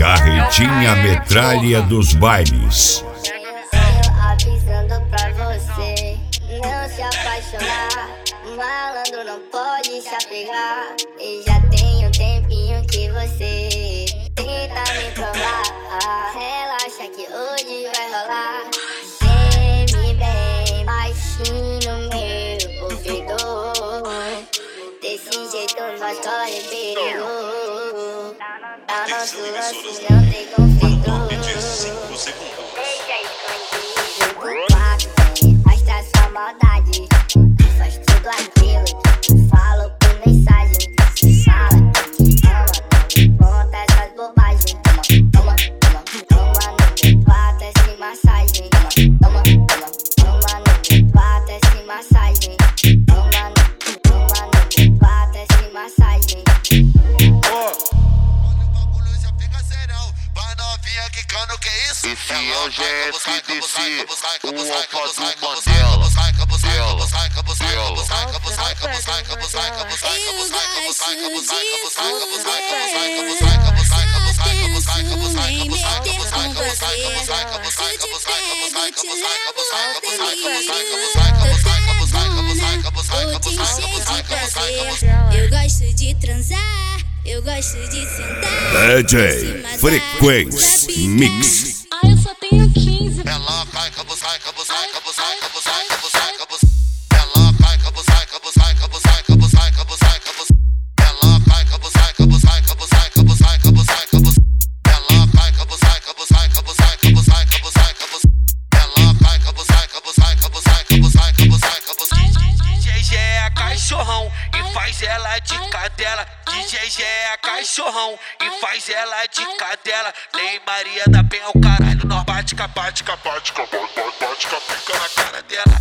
Carretinha metralha dos bailes. Avisando pra você não se apaixonar. Malandro não pode se apegar. E já tem um tempinho que você tenta me provar. Relaxa que hoje vai rolar. Geme bem baixinho no meu ouvido. Desse jeito nós corre perigo. Tá nosso lance, não tem conflito. Deixa escondido. Mostra sua maldade. Faz tudo aquilo que falo por mensagem. Fala que ama, conta essas bobagens. Toma, toma, toma no meu pato, essa massagem. Toma, toma, toma no meu pato, essa massagem. Toma no meu pato, essa massagem. Esse é o GSDC, o alfa do Mandela. Eu gosto de transar, eu gosto de sentar. DJ Frequência Mix. Eu só tenho 15. Ela cai, cabuzai, cabuzai, cabuzai, cabuzai, cabuzai, cabuzai. Ela cai, cabuzai, cabuzai, cabuzai, cabuzai, cabuzai, cabuzai. Ela cai, cabuzai, cabuzai, cabuzai, cabuzai, cabuzai, cabuzai. Ela cai, cabuzai, cabuzai, cabuzai, cabuzai, cabuzai, cabuzai. Ela cai, cabuzai, cabuzai, cabuzai, cabuzai, cabuzai, cabuzai. DJ é cachorrão e faz ela de cadela. DJ é cachorrão e faz ela de cadela. Nem Maria da Penha, o caralho, nós bate com a pica na cara dela.